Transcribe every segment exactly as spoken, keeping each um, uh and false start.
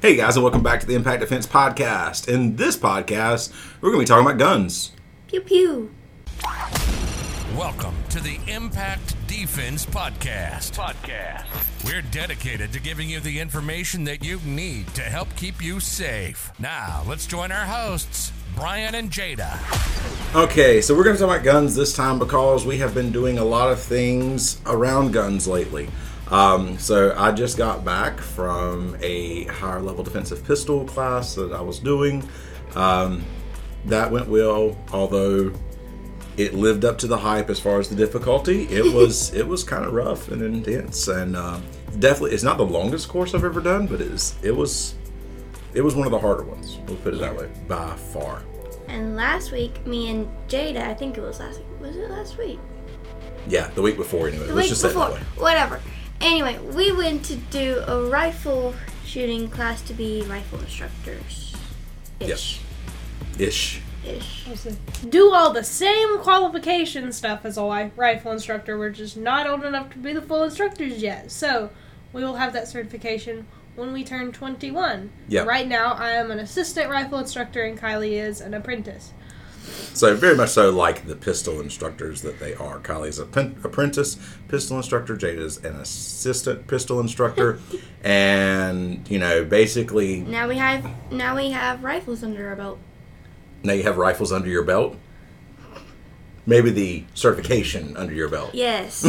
Hey guys, and welcome back to the Impact Defense Podcast. In this podcast, we're going to be talking about guns. Pew pew. Welcome to the Impact Defense Podcast. Podcast. We're dedicated to giving you the information that you need to help keep you safe. Now, let's join our hosts, Brian and Jada. Okay, so we're going to talk about guns this time because we have been doing a lot of things around guns lately. Um, so I just got back from a higher level defensive pistol class that I was doing. Um, that went well, although it lived up to the hype as far as the difficulty. It was it was kind of rough and intense, and uh, definitely it's not the longest course I've ever done, but it is it was it was one of the harder ones. We'll put it that way, by far. And last week, me and Jada, I think it was last week. Was it last week? Yeah, the week before anyway. The Let's week just before. say it that way. Whatever. Anyway, we went to do a rifle shooting class to be rifle instructors. Ish. Ish. Ish. Do all the same qualification stuff as a li- rifle instructor. We're just not old enough to be the full instructors yet. So, we will have that certification when we turn twenty-one. Yeah. Right now, I am an assistant rifle instructor and Kylie is an apprentice. So very much so like the pistol instructors that they are. Kylie's an pen- apprentice pistol instructor. Jada's an assistant pistol instructor. And, you know, basically... Now we have now we have rifles under our belt. Now you have rifles under your belt. Maybe the certification under your belt. Yes.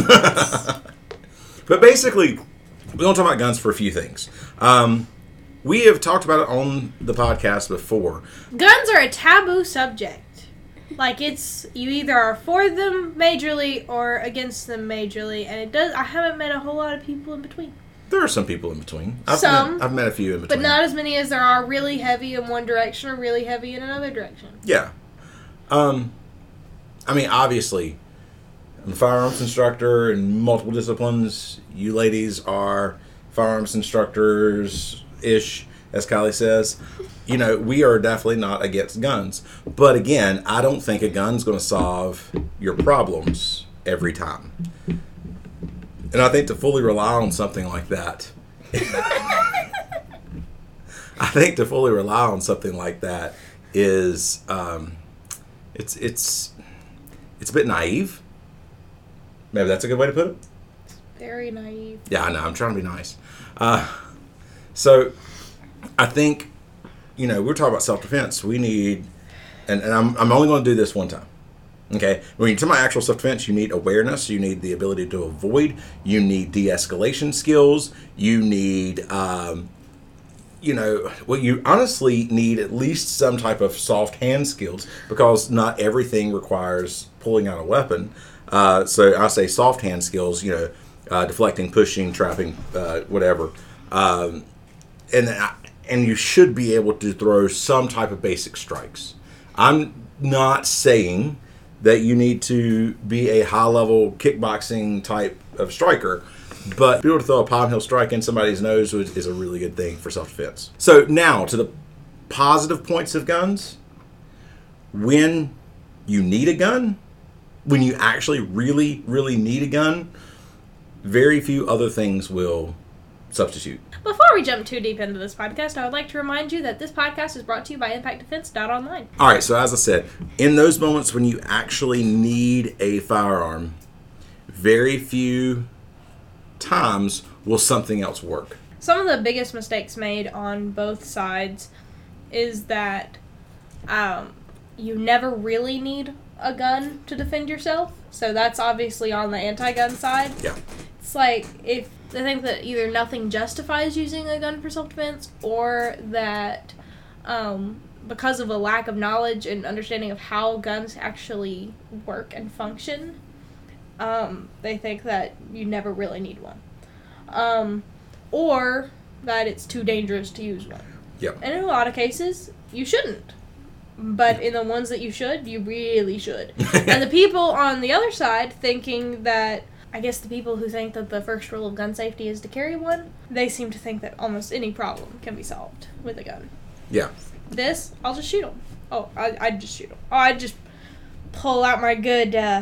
But basically, we're going to talk about guns for a few things. Um, we have talked about it on the podcast before. Guns are a taboo subject. Like, it's, you either are for them majorly or against them majorly, and it does, I haven't met a whole lot of people in between. There are some people in between. I've Some. Met, I've met a few in between. But not as many as there are really heavy in one direction or really heavy in another direction. Yeah. Um, I mean, obviously, I'm a firearms instructor in multiple disciplines. You ladies are firearms instructors-ish, as Kylie says. You know, we are definitely not against guns. But again, I don't think a gun's going to solve your problems every time. And I think to fully rely on something like that, I think to fully rely on something like that is, um, it's it's it's a bit naive. Maybe that's a good way to put it. Very naive. Yeah, I know. I'm trying to be nice. Uh, so, I think, you know, we're talking about self-defense. We need, and, and I'm I'm only going to do this one time. Okay, when you talk about actual self-defense, you need awareness, you need the ability to avoid, you need de-escalation skills, you need, um, you know, well, you honestly need at least some type of soft hand skills because not everything requires pulling out a weapon. Uh, so I say soft hand skills, you know, uh, deflecting, pushing, trapping, uh, whatever, um, and and you should be able to throw some type of basic strikes. I'm not saying that you need to be a high-level kickboxing type of striker, but being able to throw a palm heel strike in somebody's nose is, is a really good thing for self-defense. So now, to the positive points of guns. When you need a gun, when you actually really, really need a gun, very few other things will substitute. Before we jump too deep into this podcast, I would like to remind you that this podcast is brought to you by impact defense dot online. All right, so as I said, in those moments when you actually need a firearm, very few times will something else work. Some of the biggest mistakes made on both sides is that um, you never really need a gun to defend yourself. So that's obviously on the anti-gun side. Yeah. It's like, if they think that either nothing justifies using a gun for self-defense, or that um, because of a lack of knowledge and understanding of how guns actually work and function, um, they think that you never really need one. Um, or that it's too dangerous to use one. Yep. And in a lot of cases, you shouldn't. But in the ones that you should, you really should. And the people on the other side thinking that, I guess the people who think that the first rule of gun safety is to carry one, they seem to think that almost any problem can be solved with a gun. Yeah. This, I'll just shoot them. Oh, I, I'd just shoot them. Oh, I'd just pull out my good uh,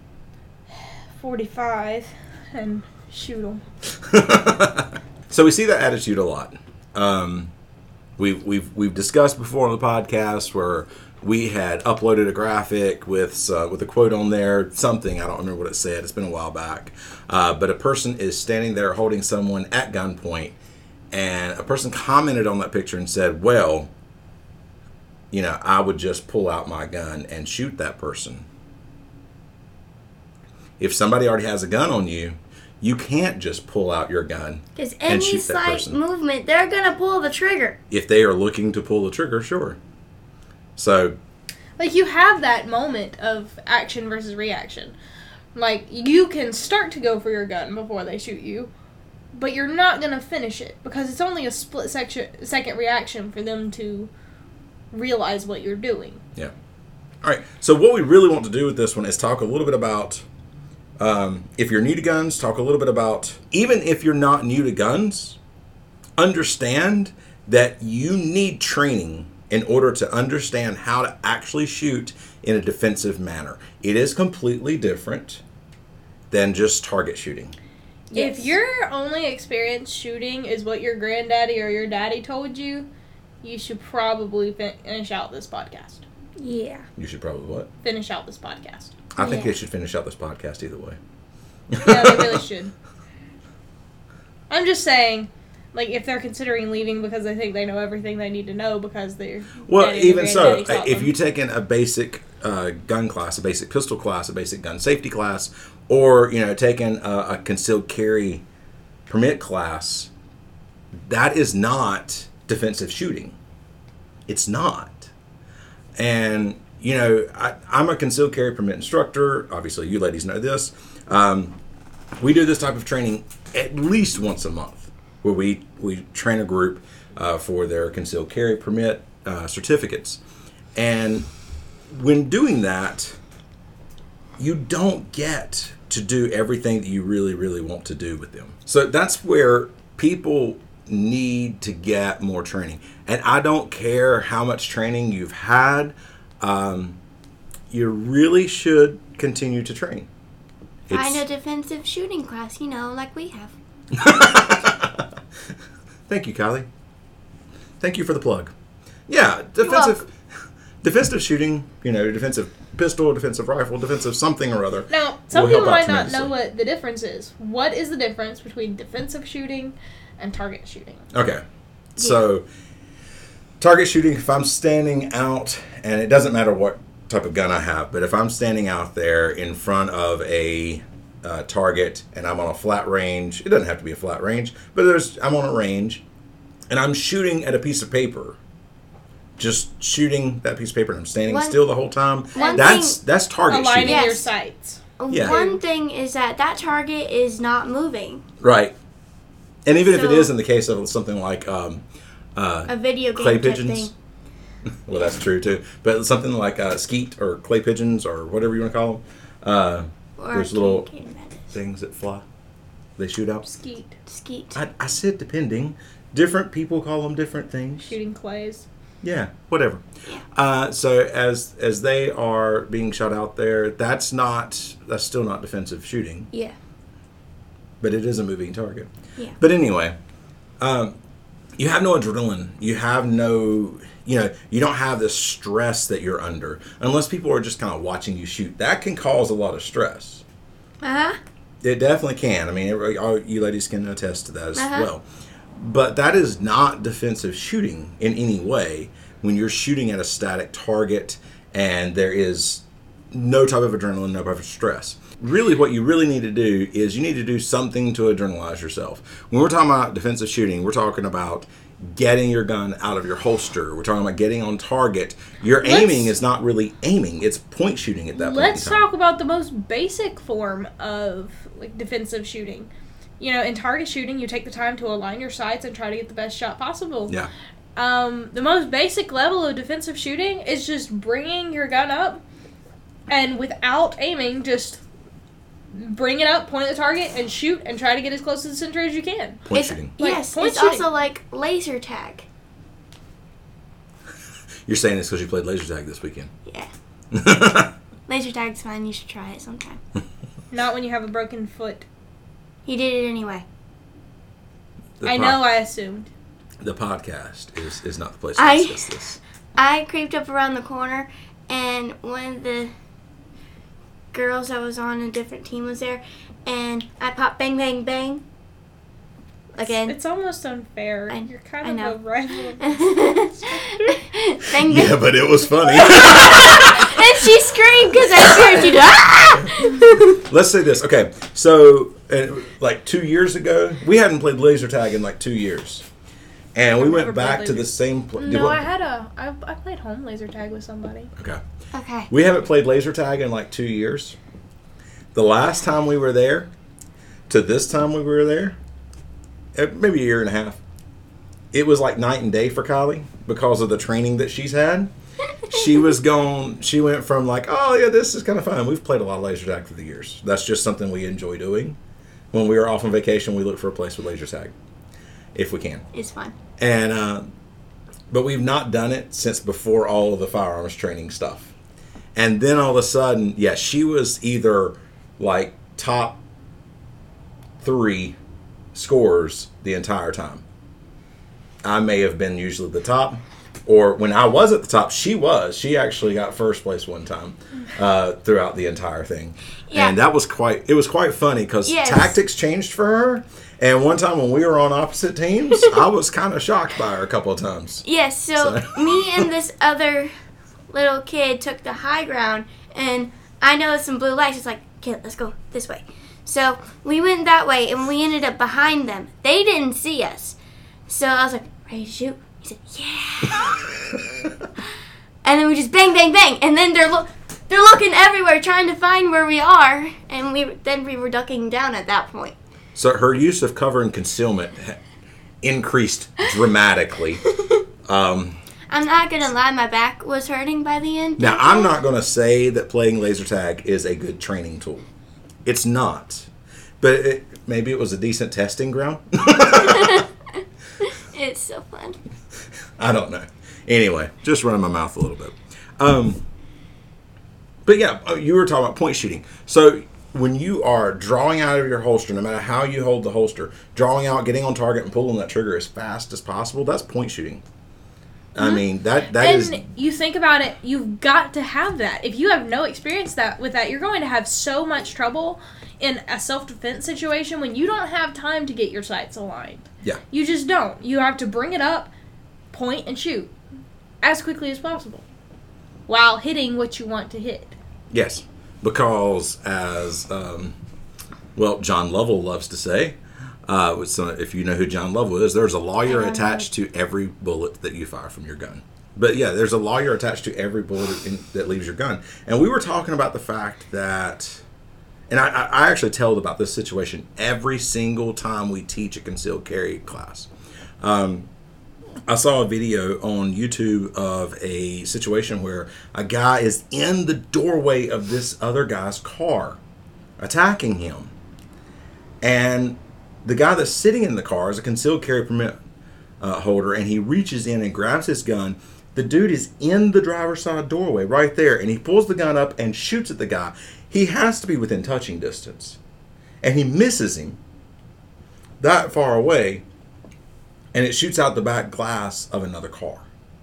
forty-five and shoot them. So we see that attitude a lot. Um, we've we've we've discussed before on the podcast where we had uploaded a graphic with uh, with a quote on there, something I don't remember what it said. It's been a while back, uh, but a person is standing there holding someone at gunpoint, and a person commented on that picture and said, "Well, you know, I would just pull out my gun and shoot that person." If somebody already has a gun on you, you can't just pull out your gun Because and any shoot that slight person. movement, they're gonna pull the trigger. If they are looking to pull the trigger, sure. So, Like, you have that moment of action versus reaction. Like, you can start to go for your gun before they shoot you, but you're not going to finish it because it's only a split section, second reaction for them to realize what you're doing. yeah. All right. So what we really want to do with this one is talk a little bit about, um, if you're new to guns, talk a little bit about, even if you're not new to guns, understand that you need training in order to understand how to actually shoot in a defensive manner. It is completely different than just target shooting. Yes. If your only experience shooting is what your granddaddy or your daddy told you, you should probably fin- finish out this podcast. Yeah. You should probably what? Finish out this podcast. I think Yeah. they should finish out this podcast either way. Yeah, they really should. I'm just saying, like, if they're considering leaving because they think they know everything they need to know because they're... Well, daddy and even so, granddaddy taught if them. you take in a basic uh, gun class, a basic pistol class, a basic gun safety class, or, you know, taking a, a concealed carry permit class, that is not defensive shooting. It's not. And, you know, I, I'm a concealed carry permit instructor. Obviously, you ladies know this. Um, we do this type of training at least once a month, where we, we train a group uh, for their concealed carry permit uh, certificates. And when doing that, you don't get to do everything that you really, really want to do with them. So that's where people need to get more training. And I don't care how much training you've had, um, you really should continue to train. Find a defensive shooting class, you know, like we have. Thank you, Kylie. Thank you for the plug. Yeah, defensive, defensive shooting. You know, defensive pistol, defensive rifle, defensive something or other. Now, some will people help out might not know tremendously. what the difference is. What is the difference between defensive shooting and target shooting? Okay, so target shooting. If I'm standing out, and it doesn't matter what type of gun I have, but if I'm standing out there in front of a uh, target and I'm on a flat range, it doesn't have to be a flat range, but there's I'm on a range, and I'm shooting at a piece of paper. Just shooting that piece of paper, and I'm standing One- still the whole time. one That's thing- that's target Aligning shooting, your Yes. sights. Yeah. One thing is that that target is not moving. right? And even if it So- is in the case of something like um, uh, A video game clay type pigeons. thing. Well, that's true too. But something like uh, skeet or clay pigeons or whatever you want to call them. Uh, Or There's little- King King Madness. things that fly. They shoot out. Skeet. Skeet. I, I said depending. Different people call them different things. Shooting clays. Yeah, whatever. Yeah. Uh, so as as they are being shot out there, that's not that's still not defensive shooting, Yeah. but it is a moving target. Yeah. But anyway, um, you have no adrenaline. You have no, you know, you don't have the stress that you're under unless people are just kind of watching you shoot. That can cause a lot of stress. Uh huh. It definitely can. I mean, everybody- all you ladies can attest to that as Uh-huh. well. But that is not defensive shooting in any way when you're shooting at a static target and there is no type of adrenaline, no type of stress. Really, what you really need to do is you need to do something to adrenalize yourself. When we're talking about defensive shooting, we're talking about getting your gun out of your holster. We're talking about getting on target. Your Let's- aiming is not really aiming. It's point shooting at that point Let's in time. talk about the most basic form of like defensive shooting. You know, in target shooting, you take the time to align your sights and try to get the best shot possible. Yeah. Um, the most basic level of defensive shooting is just bringing your gun up and without aiming, just bring it up, point at the target, and shoot and try to get as close to the center as you can. Point It's, shooting. Like, yes, point it's shooting. also like laser tag. You're saying this because you played laser tag this weekend. Yeah. Laser tag's fine. You should try it sometime. Not when you have a broken foot. He did it anyway. The I pro- know, I assumed. the podcast is, is not the place I- to discuss this. I creeped up around the corner, and one of the girls that was on a different team was there, and I popped bang, bang, bang. Again. It's almost unfair. I- You're kind I of know. a rival. bang, bang. Yeah, but it was funny. And she screamed because I scared you. Ah! Let's say this. Okay, so uh, like two years ago, we hadn't played laser tag in like two years. And we I've went never back played to laser- the same place. No, I had a. I, I played home laser tag with somebody. Okay. Okay. We haven't played laser tag in like two years. The last time we were there to this time we were there, uh, maybe a year and a half, it was like night and day for Kylie because of the training that she's had. She was gone. She went from like, oh yeah, this is kind of fun. We've played a lot of laser tag through the years. That's just something we enjoy doing. When we were off on vacation, we look for a place with laser tag, if we can. It's fun. And uh, but we've not done it since before all of the firearms training stuff. And then all of a sudden, yeah, she was either like top three scores the entire time. I may have been usually the top, or when I was at the top, she was. She actually got first place one time uh, throughout the entire thing, Yeah. and that was quite. It was quite funny because Yes. tactics changed for her. And one time when we were on opposite teams, I was kind of shocked by her a couple of times. Yes, so So- me and this other little kid took the high ground, and I noticed some blue lights. It's like, okay, let's go this way. So we went that way, and we ended up behind them. They didn't see us. So I was like, ready to shoot? He said, yeah. And then we just bang, bang, bang. And then they're, lo- they're looking everywhere trying to find where we are. And we then we were ducking down at that point. So her use of cover and concealment ha- increased dramatically. Um, I'm not going to lie, my back was hurting by the end. now, I'm not going to say that playing laser tag is a good training tool. It's not. But it, maybe it was a decent testing ground. It's so fun. I don't know. Anyway, just running my mouth a little bit. Um, but yeah, uh, you were talking about point shooting. So when you are drawing out of your holster, no matter how you hold the holster, drawing out, getting on target, and pulling that trigger as fast as possible, that's point shooting. I mean, that that and is. you think about it, you've got to have that. If you have no experience that with that, you're going to have so much trouble in a self-defense situation when you don't have time to get your sights aligned. Yeah. You just don't. You have to bring it up, point, and shoot as quickly as possible while hitting what you want to hit. Yes, because as um, well, John Lovell loves to say, uh, with some, if you know who John Lovell is, there's a lawyer I don't attached to every bullet that you fire from your gun. But yeah, there's a lawyer attached to every bullet in, that leaves your gun. And we were talking about the fact that, and I, I actually tell about this situation every single time we teach a concealed carry class. Um, I saw a video on YouTube of a situation where a guy is in the doorway of this other guy's car, attacking him. And the guy that's sitting in the car is a concealed carry permit uh, holder, and he reaches in and grabs his gun. The dude is in the driver's side doorway right there, and he pulls the gun up and shoots at the guy. He has to be within touching distance. And he misses him that far away, and it shoots out the back glass of another car.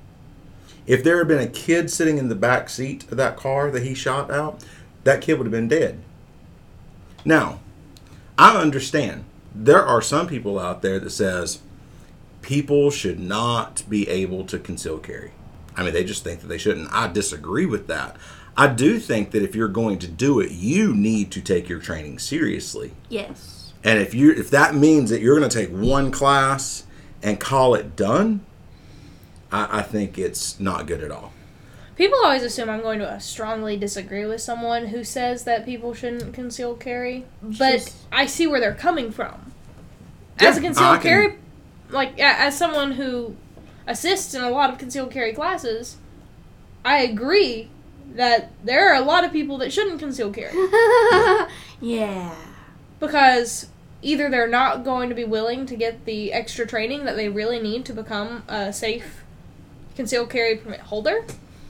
If there had been a kid sitting in the back seat of that car that he shot out, that kid would have been dead. Now, I understand there are some people out there that says people should not be able to conceal carry. I mean, they just think that they shouldn't. I disagree with that. I do think that if you're going to do it, you need to take your training seriously. Yes. And if you if that means that you're going to take one class and call it done, I, I think it's not good at all. People always assume I'm going to uh, strongly disagree with someone who says that people shouldn't conceal carry, but Just- I see where they're coming from. Yeah, As a I concealed can- carry, like a- as someone who assists in a lot of concealed carry classes, I agree that there are a lot of people that shouldn't conceal carry Yeah. because either they're not going to be willing to get the extra training that they really need to become a safe concealed carry permit holder,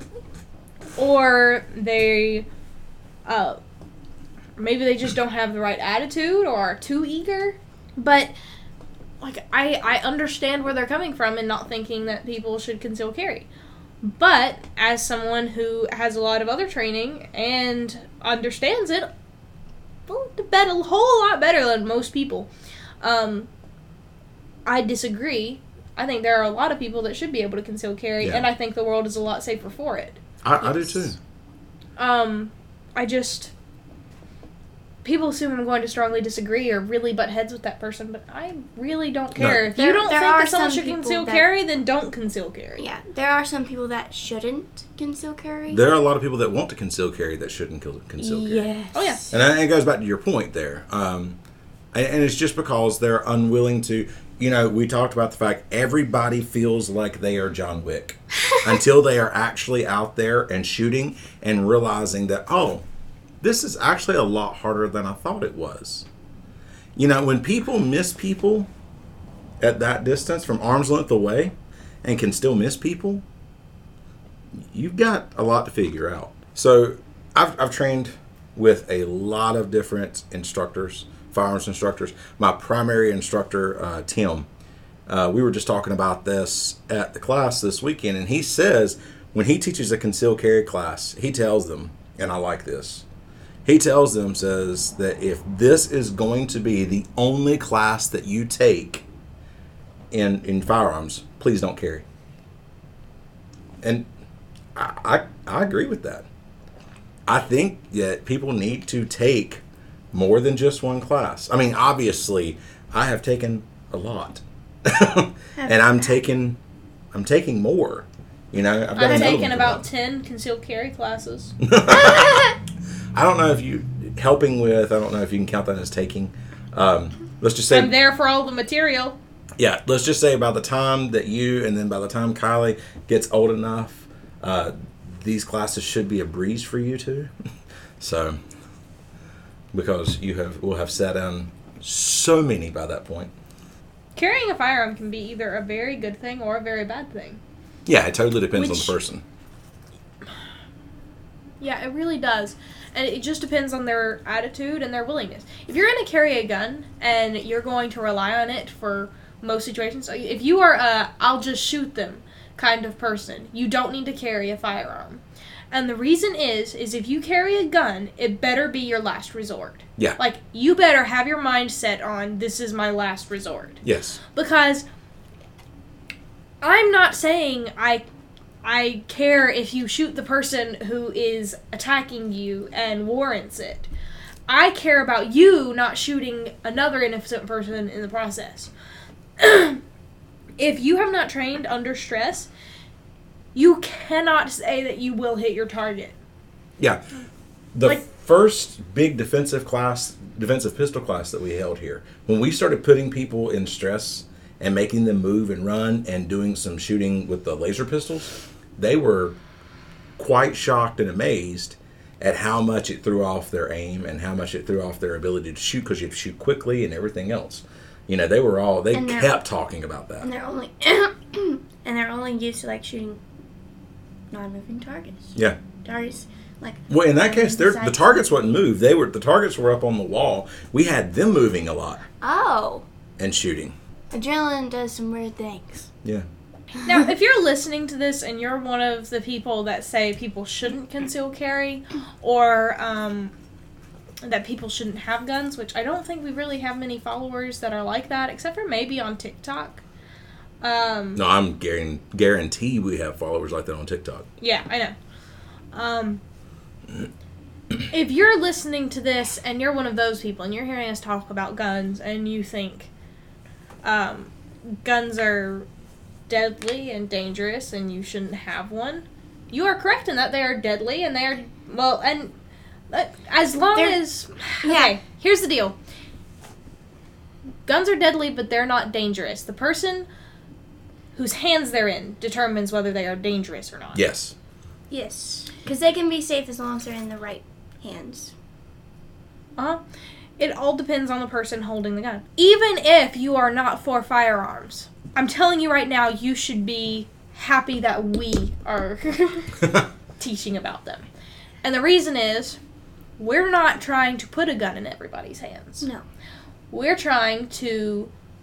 or they uh, maybe they just don't have the right attitude or are too eager. But like, I, I understand where they're coming from and not thinking that people should conceal carry. But, as someone who has a lot of other training and understands it, well, bet a whole lot better than most people, um, I disagree. I think there are a lot of people that should be able to conceal carry, Yeah. and I think the world is a lot safer for it. I, I do too. Um, I just... People assume I'm going to strongly disagree or really butt heads with that person, but I really don't care. No. If There- you don't there think are that someone some should people conceal that- carry, then don't conceal carry. Yeah, there are some people that shouldn't conceal carry. There are a lot of people that want to conceal carry that shouldn't kill- conceal carry. Yes. Oh, yeah. And that- it goes back to your point there. Um, and, and it's just because they're unwilling to, you know, we talked about the fact everybody feels like they are John Wick until they are actually out there and shooting and realizing that, oh, this is actually a lot harder than I thought it was. You know, when people miss people at that distance from arm's length away and can still miss people, you've got a lot to figure out. So I've, I've trained with a lot of different instructors, firearms instructors. My primary instructor, uh, Tim, uh, we were just talking about this at the class this weekend, and he says when he teaches a concealed carry class, he tells them, and I like this, he tells them, says that if this is going to be the only class that you take in in firearms, please don't carry. And I, I, I agree with that. I think that people need to take more than just one class. I mean, obviously, I have taken a lot, and I'm taking, I'm taking more. You know, I've got I've another taken one about coming ten concealed carry classes. up. I don't know if you helping with. I don't know if you can count that as taking. Um, let's just say I'm there for all the material. Yeah, let's just say by the time that you and then by the time Kylie gets old enough, uh, these classes should be a breeze for you too. So, because you have will have sat down so many by that point. Carrying a firearm can be either a very good thing or a very bad thing. Yeah, it totally depends Which- on the person. Yeah, it really does. And it just depends on their attitude and their willingness. If you're going to carry a gun and you're going to rely on it for most situations, if you are a I'll just shoot them kind of person, you don't need to carry a firearm. And the reason is, is if you carry a gun, it better be your last resort. Yeah. Like, you better have your mind set on, this is my last resort. Yes. Because I'm not saying I I care if you shoot the person who is attacking you and warrants it. I care about you not shooting another innocent person in the process. If you have not trained under stress, you cannot say that you will hit your target. Yeah. The Like- first big defensive class, defensive pistol class that we held here, when we started putting people in stress and making them move and run and doing some shooting with the laser pistols, they were quite shocked and amazed at how much it threw off their aim and how much it threw off their ability to shoot because you have to shoot quickly and everything else. You know, they were all, they And they're- kept talking about that. And they're only and they're only used to like shooting non-moving targets. Yeah. Targets like Well, in that case, they're, the besides- targets wouldn't move. They were the targets were up on the wall. We had them moving a lot Oh, and shooting. adrenaline does some weird things. Yeah. Now, if you're listening to this and you're one of the people that say people shouldn't conceal carry, or um, that people shouldn't have guns, which I don't think we really have many followers that are like that, except for maybe on TikTok. Um, No, I'm guaran- guarantee we have followers like that on TikTok. yeah, I know. Um, if you're listening to this and you're one of those people and you're hearing us talk about guns and you think um, guns are deadly and dangerous and you shouldn't have one, you are correct in that they are deadly and they are, well, and uh, as long They're- as, okay, here's the deal. Guns are deadly, but they're not dangerous. The person whose hands they're in determines whether they are dangerous or not. Yes. Yes, because they can be safe as long as they're in the right hands. Uh-huh. It all depends on the person holding the gun. Even if you are not for firearms, I'm telling you right now, you should be happy that we are teaching about them. And the reason is, we're not trying to put a gun in everybody's hands. No. We're trying to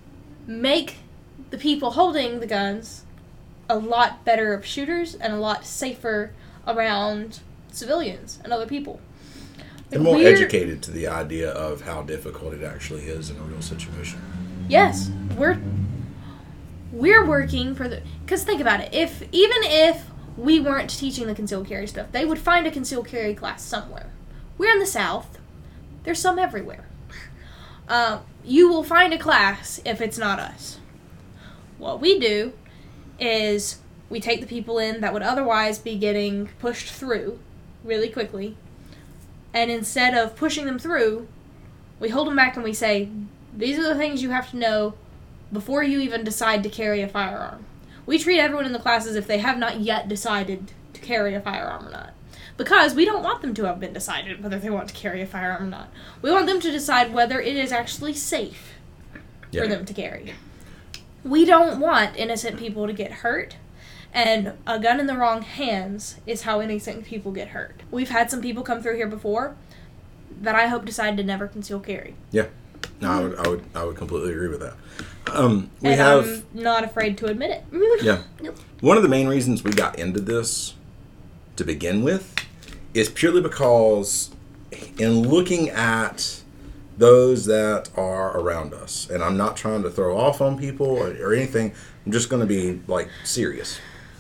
make the people holding the guns a lot better shooters and a lot safer around civilians and other people. They're more We're- educated to the idea of how difficult it actually is in a real situation. Yes, we're we're working for the. Because think about it. If even if we weren't teaching the concealed carry stuff, they would find a concealed carry class somewhere. We're in the South. There's some everywhere. Uh, you will find a class if it's not us. What we do is we take the people in that would otherwise be getting pushed through really quickly, and instead of pushing them through, we hold them back and we say, these are the things you have to know before you even decide to carry a firearm. We treat everyone in the class as if they have not yet decided to carry a firearm or not. Because we don't want them to have been decided whether they want to carry a firearm or not. We want them to decide whether it is actually safe Yeah. for them to carry. We don't want innocent people to get hurt, and a gun in the wrong hands is how innocent people get hurt. We've had some people come through here before that I hope decide to never conceal carry. Yeah. No, I would, I would, I would completely agree with that. Um, we and have, I'm not afraid to admit it. yeah. Nope. One of the main reasons we got into this to begin with is purely because in looking at those that are around us, and I'm not trying to throw off on people or, or anything, I'm just going to be like serious.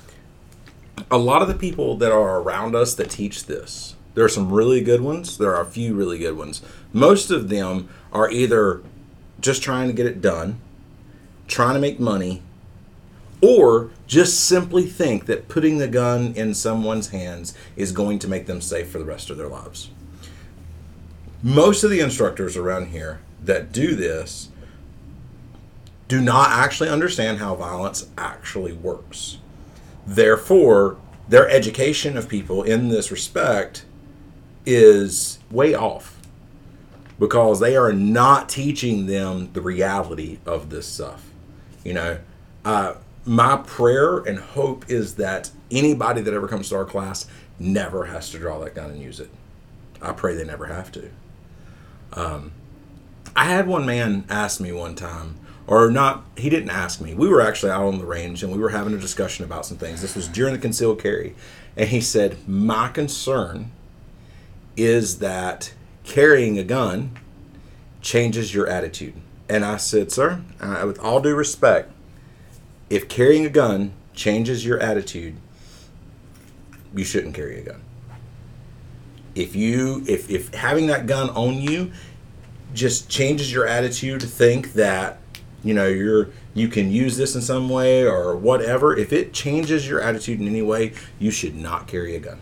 A lot of the people that are around us that teach this, there are some really good ones, there are a few really good ones. Most of them are either just trying to get it done, trying to make money, or just simply think that putting the gun in someone's hands is going to make them safe for the rest of their lives. Most of the instructors around here that do this do not actually understand how violence actually works. Therefore, their education of people in this respect is way off because they are not teaching them the reality of this stuff. You know, uh, my prayer and hope is that anybody that ever comes to our class never has to draw that gun and use it. I pray they never have to. Um, I had one man ask me one time, or not, he didn't ask me. We were actually out on the range and we were having a discussion about some things. This was during the concealed carry. And he said, my concern is that carrying a gun changes your attitude. And I said, sir, uh, with all due respect, if carrying a gun changes your attitude, you shouldn't carry a gun. If you, if, if having that gun on you just changes your attitude to think that, you know, you're, you can use this in some way or whatever, if it changes your attitude in any way, you should not carry a gun.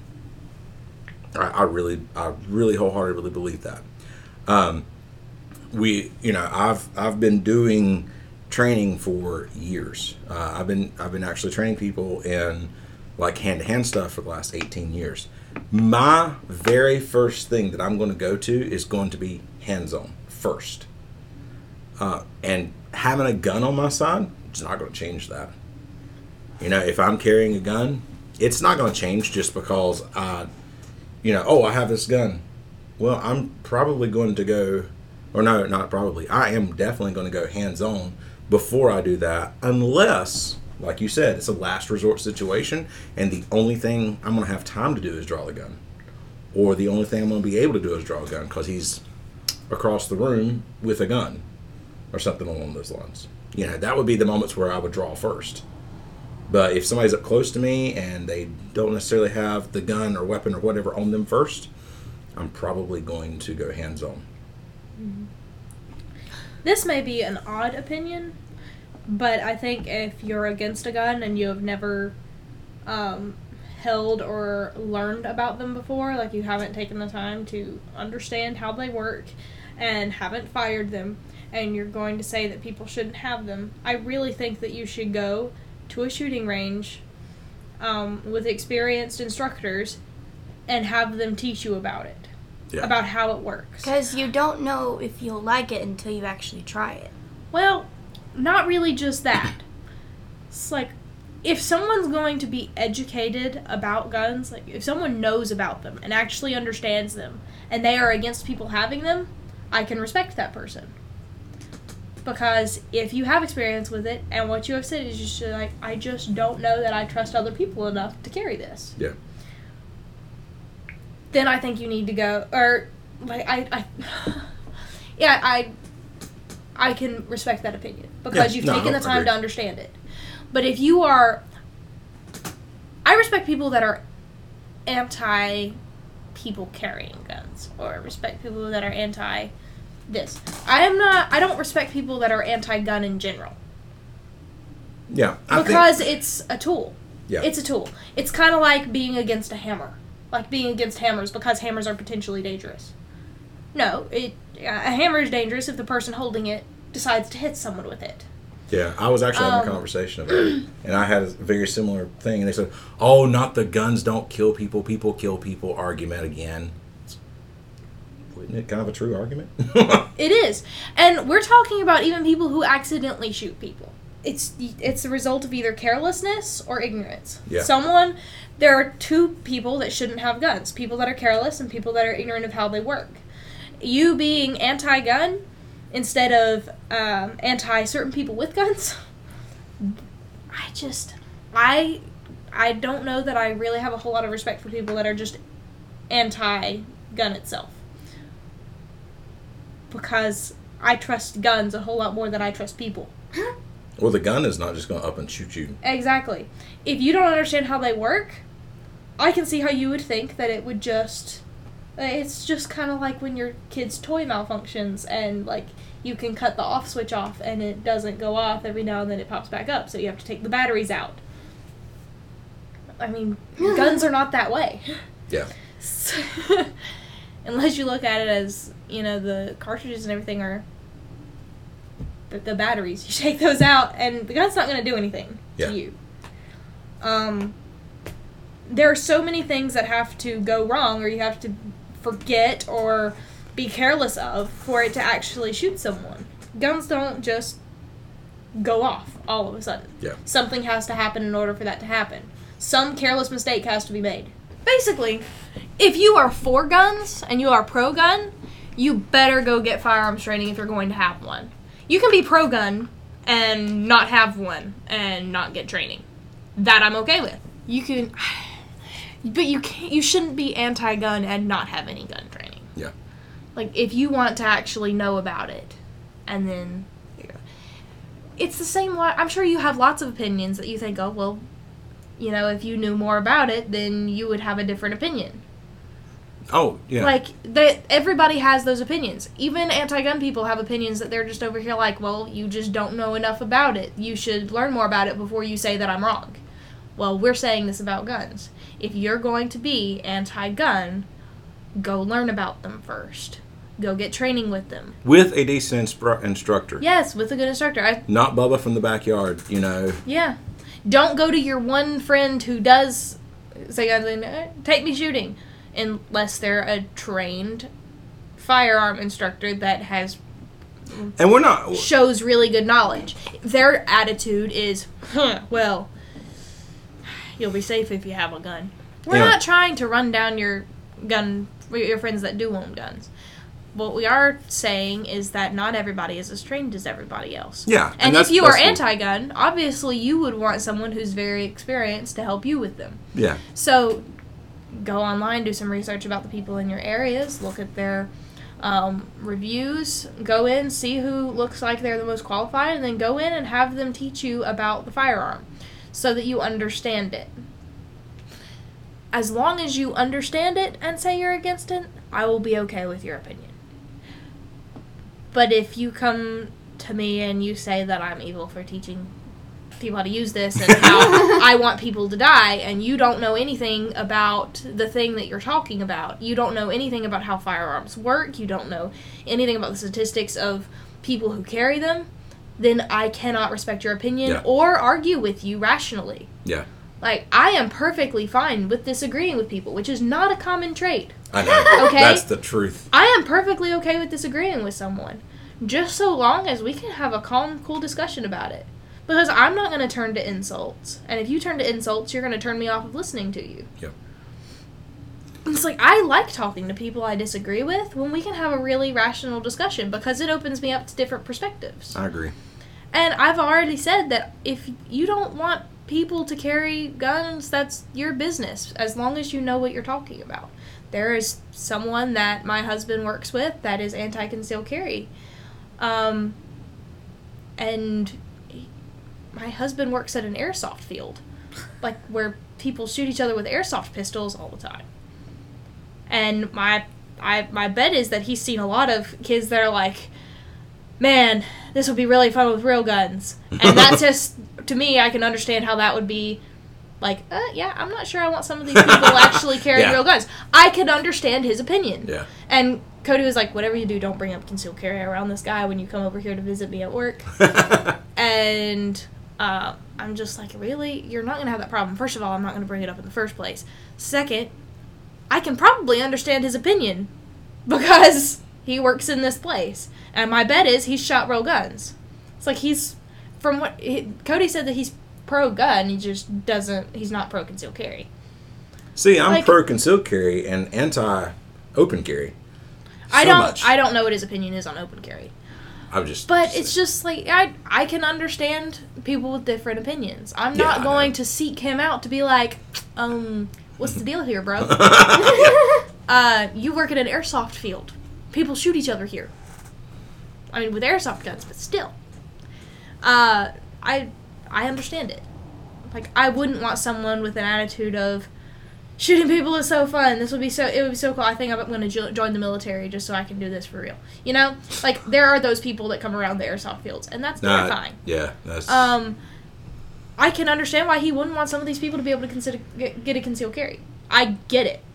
I, I really, I really wholeheartedly believe that. Um, we, you know, I've, I've been doing training for years. Uh, I've been, I've been actually training people in like hand-to-hand stuff for the last eighteen years. My very first thing that I'm going to go to is going to be hands-on first. Uh, and having a gun on my side, it's not going to change that. You know, if I'm carrying a gun, it's not going to change just because I, you know, oh, I have this gun. Well, I'm probably going to go, or no, not probably, I am definitely going to go hands-on before I do that, unless, like you said, it's a last resort situation, and the only thing I'm going to have time to do is draw the gun. Or the only thing I'm going to be able to do is draw a gun because he's across the room with a gun or something along those lines. You know, that would be the moments where I would draw first. But if somebody's up close to me and they don't necessarily have the gun or weapon or whatever on them first, I'm probably going to go hands-on. Mm-hmm. This may be an odd opinion, but I think if you're against a gun and you have never um, held or learned about them before, like you haven't taken the time to understand how they work and haven't fired them, and you're going to say that people shouldn't have them, I really think that you should go to a shooting range um, with experienced instructors and have them teach you about it, Yeah. about how it works. Because you don't know if you'll like it until you actually try it. Well, not really just that. It's like, if someone's going to be educated about guns, like if someone knows about them and actually understands them, and they are against people having them, I can respect that person. Because if you have experience with it, and what you have said is just like, I just don't know that I trust other people enough to carry this. Yeah. Then I think you need to go, or, like, I, I yeah, I, I can respect that opinion. Because Yeah, you've no, taken the I time agree. to understand it. But if you are, I respect people that are anti people carrying guns, or respect people that are anti this. I am not, I don't respect people that are anti-gun in general. Yeah. I Because think, it's a tool. Yeah. It's a tool. It's kind of like being against a hammer. Like being against hammers because hammers are potentially dangerous. No, it a hammer is dangerous if the person holding it decides to hit someone with it. Yeah, I was actually having Um, a conversation about it, and I had a very similar thing, and they said, oh, not the guns don't kill people, people kill people argument again. Isn't it kind of a true argument? It is. And we're talking about even people who accidentally shoot people. It's it's the result of either carelessness or ignorance. Yeah. Someone, there are two people that shouldn't have guns. People that are careless and people that are ignorant of how they work. You being anti-gun instead of um, anti-certain people with guns, I just, I, I don't know that I really have a whole lot of respect for people that are just anti-gun itself. Because I trust guns a whole lot more than I trust people. Well, the gun is not just going to up and shoot you. Exactly. If you don't understand how they work, I can see how you would think that it would just... It's just kind of like when your kid's toy malfunctions and, like, you can cut the off switch off and it doesn't go off. Every now and then it pops back up, so you have to take the batteries out. I mean, guns are not that way. Yeah. So, unless you look at it as, you know, the cartridges and everything are... The, the batteries. You take those out and the gun's not going to do anything Yeah. to you. Um, there are so many things that have to go wrong or you have to forget or be careless of for it to actually shoot someone. Guns don't just go off all of a sudden. Yeah. Something has to happen in order for that to happen. Some careless mistake has to be made. Basically, if you are for guns and you are pro-gun, you better go get firearms training if you're going to have one. You can be pro-gun and not have one and not get training. That I'm okay with. You can... But you can't, you shouldn't be anti-gun and not have any gun training. Yeah. Like, if you want to actually know about it, and then... It's the same way... I'm sure you have lots of opinions that you think, oh, well, you know, if you knew more about it, then you would have a different opinion. Oh, yeah. Like, they, everybody has those opinions. Even anti-gun people have opinions that they're just over here like, well, you just don't know enough about it. You should learn more about it before you say that I'm wrong. Well, we're saying this about guns. If you're going to be anti-gun, go learn about them first. Go get training with them. With a decent instru- instructor. Yes, with a good instructor. I, Not Bubba from the backyard, you know. yeah. Don't go to your one friend who does say guns and eh, take me shooting. Unless they're a trained firearm instructor that has And we're not... shows really good knowledge. Their attitude is, huh, well, you'll be safe if you have a gun. We're Yeah. not trying to run down your gun, your friends that do own guns. What we are saying is that not everybody is as trained as everybody else. Yeah. And, if that's- you are that's the- anti-gun, obviously you would want someone who's very experienced to help you with them. Yeah. So, go online, do some research about the people in your areas, look at their um, reviews, go in, see who looks like they're the most qualified, and then go in and have them teach you about the firearm so that you understand it. As long as you understand it and say you're against it, I will be okay with your opinion. But if you come to me and you say that I'm evil for teaching people how to use this and how I want people to die, and you don't know anything about the thing that you're talking about, you don't know anything about how firearms work, you don't know anything about the statistics of people who carry them, then I cannot respect your opinion Yeah. or argue with you rationally. Yeah. Like, I am perfectly fine with disagreeing with people, which is not a common trait. I know. Okay? That's the truth. I am perfectly okay with disagreeing with someone, just so long as we can have a calm, cool discussion about it. Because I'm not going to turn to insults. And if you turn to insults, you're going to turn me off of listening to you. Yeah. it's like, I like talking to people I disagree with when we can have a really rational discussion, because it opens me up to different perspectives. I agree. And I've already said that if you don't want people to carry guns, that's your business, as long as you know what you're talking about. There is someone that my husband works with that is anti-concealed carry. Um, and he, my husband works at an airsoft field, like where people shoot each other with airsoft pistols all the time. And my I my bet is that he's seen a lot of kids that are like, man, this would be really fun with real guns. And that's just, to me, I can understand how that would be like, uh, yeah, I'm not sure I want some of these people actually carrying Yeah. real guns. I can understand his opinion. Yeah. And Cody was like, whatever you do, don't bring up concealed carry around this guy when you come over here to visit me at work. And uh, I'm just like, really? You're not going to have that problem. First of all, I'm not going to bring it up in the first place. Second, I can probably understand his opinion because he works in this place. And my bet is he's shot real guns. It's like he's, from what, he, Cody said that he's pro-gun, he just doesn't, he's not pro-concealed carry. See, I'm Like- pro concealed carry and anti open carry. I So don't, much. I don't know what his opinion is on open carry. I'm just. But it's just like, I I can understand people with different opinions. I'm Yeah, not I going know. to seek him out to be like, um, what's the deal here, bro? uh, you work at an airsoft field. People shoot each other here. I mean, with airsoft guns, but still. Uh, I I understand it. Like, I wouldn't want someone with an attitude of, shooting people is so fun. This would be so. It would be so cool. I think I'm going to jo- join the military just so I can do this for real. You know, like there are those people that come around the airsoft fields, and that's Nah, terrifying. Yeah, that's. Um, I can understand why he wouldn't want some of these people to be able to consider get, get a concealed carry. I get it.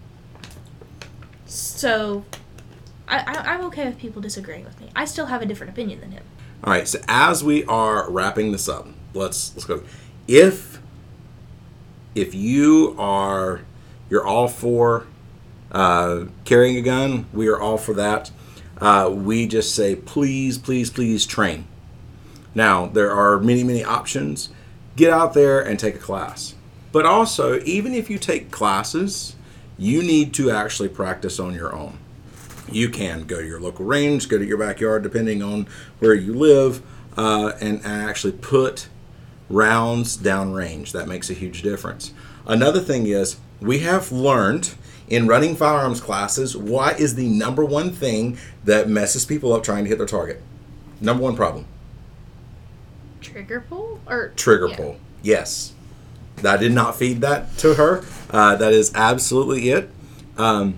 So, I, I I'm okay with people disagreeing with me. I still have a different opinion than him. All right, so as we are wrapping this up, let's let's go. If if you are you're all for uh, carrying a gun, we are all for that. Uh, we just say please, please, please train. Now there are many many options. Get out there and take a class. But also, even if you take classes, you need to actually practice on your own. You can go to your local range, go to your backyard, depending on where you live, uh, and, and actually put rounds down range. That makes a huge difference. Another thing is, we have learned in running firearms classes, what is the number one thing that messes people up trying to hit their target? Number one problem. Trigger pull or Trigger yeah. pull. Yes. I did not feed that to her. Uh, that is absolutely it. Um,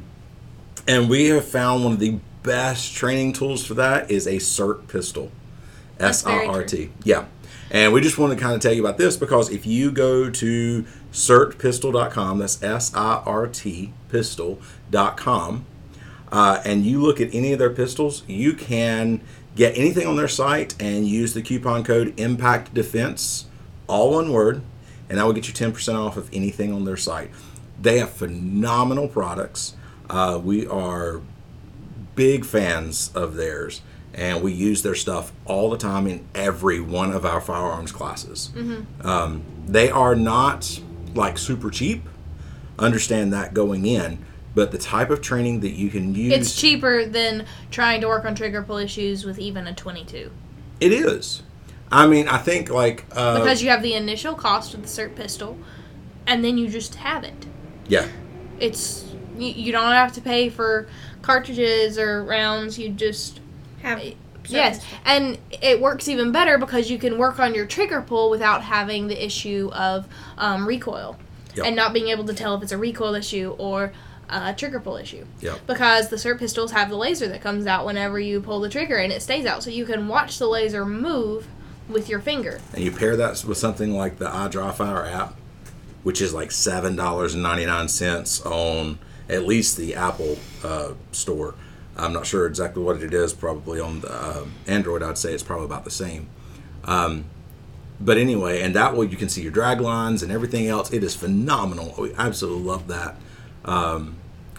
and we have found one of the best training tools for that is a SIRT pistol. That's S very I R true. T. Yeah. And we just want to kind of tell you about this because if you go to sirt pistol dot com, that's S I R T pistol dot com, uh, and you look at any of their pistols, you can get anything on their site and use the coupon code Impact Defense, all one word, and that will get you ten percent off of anything on their site. They have phenomenal products. Uh, we are big fans of theirs, and we use their stuff all the time in every one of our firearms classes. Mm-hmm. Um, they are not like super cheap. Understand that going in, but the type of training that you can use, It's cheaper than trying to work on trigger pull issues with even a twenty-two. it is. I mean, I think like uh, Because you have the initial cost of the SIRT pistol, and then you just have it. yeah, It's you, you don't have to pay for cartridges or rounds. You just Have yes, and it works even better because you can work on your trigger pull without having the issue of um, recoil, Yep. and not being able to tell if it's a recoil issue or a trigger pull issue. Yep. Because the SIRT pistols have the laser that comes out whenever you pull the trigger, and it stays out, so you can watch the laser move with your finger. and you pair that with something like the iDryFire app, which is like seven dollars and ninety nine cents on at least the Apple uh, store. I'm not sure exactly what it is. Probably on the uh, Android, I'd say it's probably about the same. Um, but anyway, and that way you can see your drag lines and everything else. It is phenomenal. We absolutely love that. Um,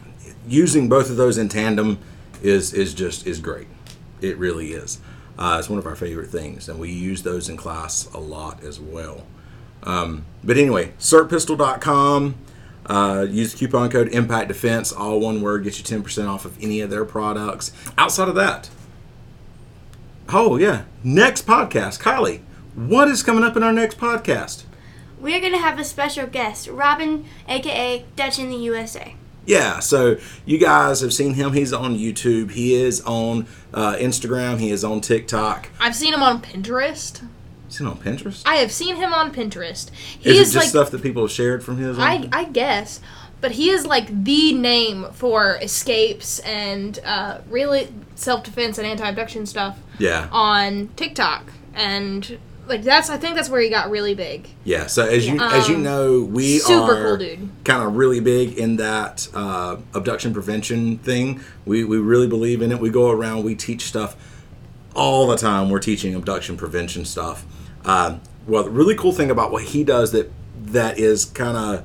using both of those in tandem is is just is great. It really is. Uh, it's one of our favorite things, and we use those in class a lot as well. Um, but anyway, sirt pistol dot com. Uh, use the coupon code Impact Defense, all one word, get you ten percent off of any of their products. Outside of that, oh yeah, next podcast, Kylie, what is coming up in our next podcast? We're going to have a special guest, Robin, a k a. Dutch in the U S A. Yeah, so you guys have seen him. He's on YouTube. He is on uh, Instagram. He is on TikTok. I've seen him on Pinterest. Seen on Pinterest? I have seen him on Pinterest. He is, is, it just like, stuff that people have shared from his? I I guess, but he is like the name for escapes and uh, really self-defense and anti-abduction stuff. Yeah. On TikTok, and like that's I think that's where he got really big. Yeah. So as you Um, as you know, we super are cool dude. kind of really big in that uh, abduction prevention thing. We we really believe in it. We go around. We teach stuff all the time. We're teaching abduction prevention stuff. Uh, well, the really cool thing about what he does that that is kind of,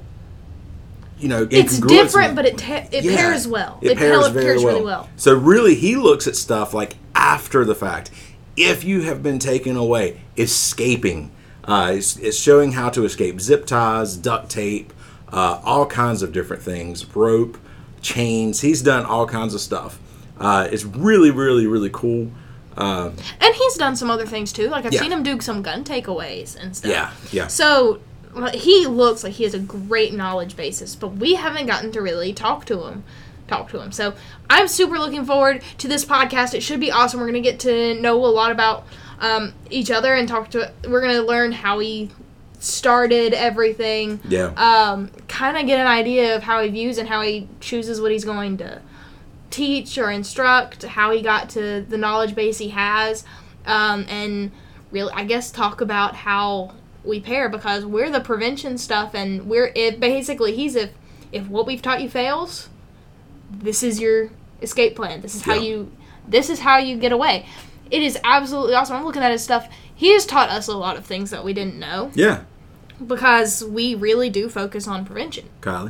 you know, It's incongruous different, with- but it ta- it Yeah, pairs well. It, It pairs pairs, very pairs well. really well. So really, he looks at stuff like after the fact. If you have been taken away, escaping, uh, it's, it's showing how to escape. Zip ties, duct tape, uh, all kinds of different things, rope, chains. He's done all kinds of stuff. Uh, it's really, really, really cool. Uh, And he's done some other things too. Like I've Yeah. seen him do some gun takeaways and stuff. yeah, yeah. So like, he looks like he has a great knowledge basis, but we haven't gotten to really talk to him. Talk to him. So I'm super looking forward to this podcast. It should be awesome. We're gonna get to know a lot about um, each other and talk to. We're gonna learn how he started everything. Yeah. Um, kind of get an idea of how he views and how he chooses what he's going to teach or instruct, how he got to the knowledge base he has, um, and really, I guess, talk about how we pair, because we're the prevention stuff, and we're it basically he's if if what we've taught you fails, this is your escape plan. This is how Yeah. you this is how you get away. It is absolutely awesome. I'm looking at his stuff. He has taught us a lot of things that we didn't know, Yeah. because we really do focus on prevention. Kylie.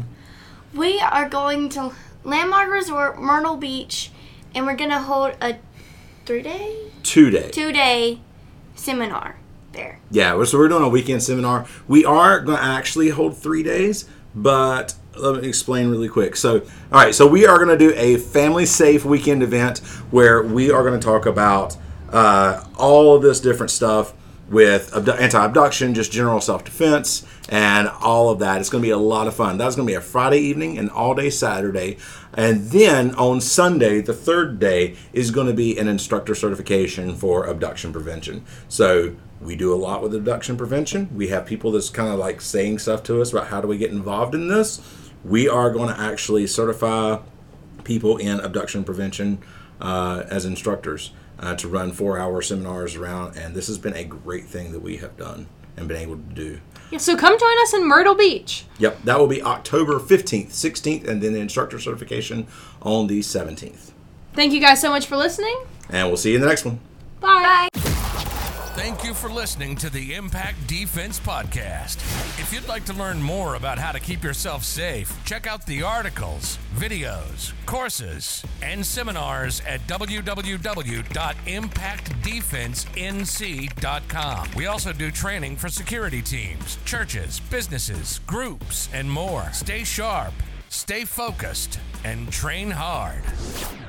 We are going to Landmark Resort, Myrtle Beach, and we're going to hold a three-day, Two days. two-day seminar there. Yeah, so we're doing a weekend seminar. We are going to actually hold three days, but let me explain really quick. So, all right, so we are going to do a family-safe weekend event where we are going to talk about uh, all of this different stuff with abdu- anti-abduction, just general self-defense, and all of that. It's going to be a lot of fun. That's going to be a Friday evening and all-day Saturday. And then on Sunday, the third day, is going to be an instructor certification for abduction prevention. So we do a lot with abduction prevention. We have people that's kind of like saying stuff to us about how do we get involved in this. We are going to actually certify people in abduction prevention uh, as instructors uh, to run four-hour seminars around. And this has been a great thing that we have done and been able to do. Yeah, so come join us in Myrtle Beach. Yep, that will be October fifteenth, sixteenth, and then the instructor certification on the seventeenth. Thank you guys so much for listening. And we'll see you in the next one. Bye. Bye. Thank you for listening to the Impact Defense Podcast. If you'd like to learn more about how to keep yourself safe, check out the articles, videos, courses, and seminars at w w w dot impact defense n c dot com. We also do training for security teams, churches, businesses, groups, and more. Stay sharp, stay focused, and train hard.